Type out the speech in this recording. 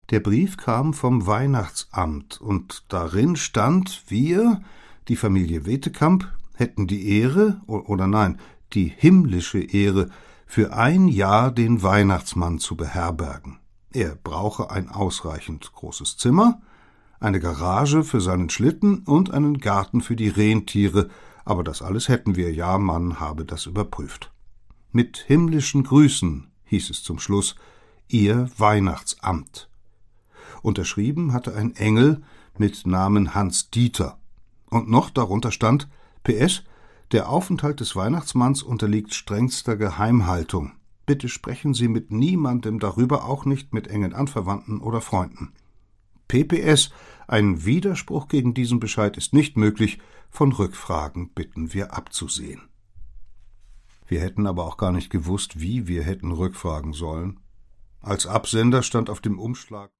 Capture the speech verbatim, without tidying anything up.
Der Brief kam vom Weihnachtsamt, und darin stand, wir, die Familie Wetekamp, hätten die Ehre, oder nein, die himmlische Ehre, für ein Jahr den Weihnachtsmann zu beherbergen. Er brauche ein ausreichend großes Zimmer, eine Garage für seinen Schlitten und einen Garten für die Rentiere, aber das alles hätten wir ja, man habe das überprüft. Mit himmlischen Grüßen, hieß es zum Schluss, Ihr Weihnachtsamt. Unterschrieben hatte ein Engel mit Namen Hans Dieter. Und noch darunter stand P S Der Aufenthalt des Weihnachtsmanns unterliegt strengster Geheimhaltung. Bitte sprechen Sie mit niemandem darüber, auch nicht mit engen Anverwandten oder Freunden. P P S Ein Widerspruch gegen diesen Bescheid ist nicht möglich, von Rückfragen bitten wir abzusehen. Wir hätten aber auch gar nicht gewusst, wie wir hätten rückfragen sollen. Als Absender stand auf dem Umschlag